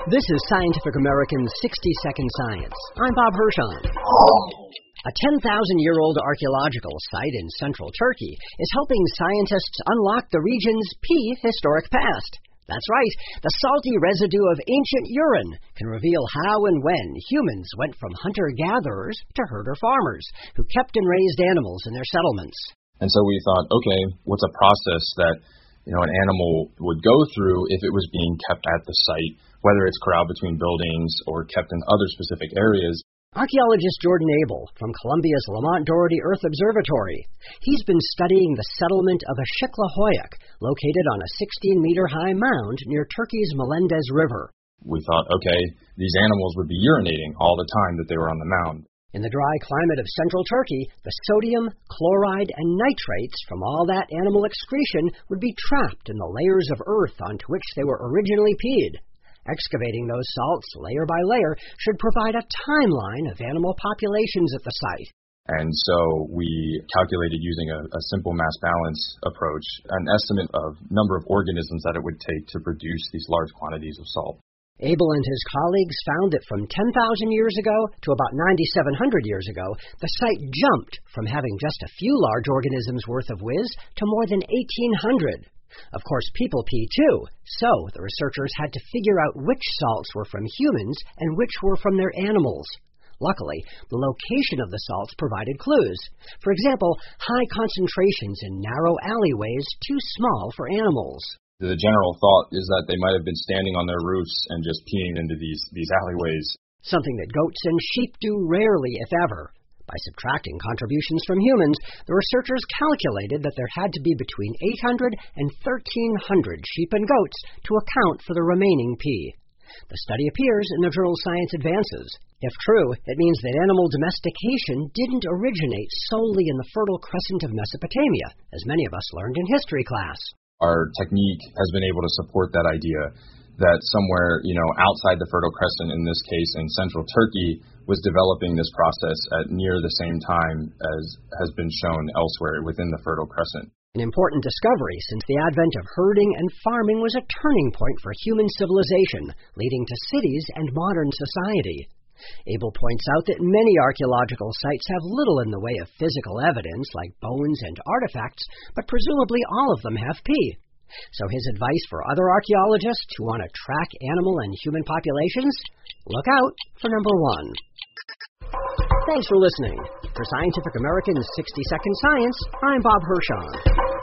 This is Scientific American's 60-Second Science. I'm Bob Hirschon. A 10,000-year-old archaeological site in central Turkey is helping scientists unlock the region's prehistoric past. That's right, the salty residue of ancient urine can reveal how and when humans went from hunter-gatherers to herder-farmers who kept and raised animals in their settlements. And so we thought, okay, what's a process that an animal would go through if it was being kept at the site, whether it's corralled between buildings or kept in other specific areas. Archaeologist Jordan Abel from Columbia's Lamont Doherty Earth Observatory. He's been studying the settlement of Ashikla-Hoyuk, located on a 16-meter-high mound near Turkey's Melendez River. We thought, okay, these animals would be urinating all the time that they were on the mound. In the dry climate of central Turkey, the sodium, chloride, and nitrates from all that animal excretion would be trapped in the layers of earth onto which they were originally peed. Excavating those salts layer by layer should provide a timeline of animal populations at the site. And so we calculated using a simple mass balance approach, an estimate of number of organisms that it would take to produce these large quantities of salt. Abel and his colleagues found that from 10,000 years ago to about 9,700 years ago, the site jumped from having just a few large organisms worth of whiz to more than 1,800. Of course, people pee too, so the researchers had to figure out which salts were from humans and which were from their animals. Luckily, the location of the salts provided clues. For example, high concentrations in narrow alleyways too small for animals. The general thought is that they might have been standing on their roofs and just peeing into these alleyways. Something that goats and sheep do rarely, if ever. By subtracting contributions from humans, the researchers calculated that there had to be between 800 and 1,300 sheep and goats to account for the remaining pee. The study appears in the journal Science Advances. If true, it means that animal domestication didn't originate solely in the Fertile Crescent of Mesopotamia, as many of us learned in history class. Our technique has been able to support that idea that somewhere, outside the Fertile Crescent, in this case in central Turkey, was developing this process at near the same time as has been shown elsewhere within the Fertile Crescent. An important discovery since the advent of herding and farming was a turning point for human civilization, leading to cities and modern society. Abel points out that many archaeological sites have little in the way of physical evidence like bones and artifacts, but presumably all of them have pee. So his advice for other archaeologists who want to track animal and human populations? Look out for number 1. Thanks for listening. For Scientific American's 60-Second Science, I'm Bob Hirschon.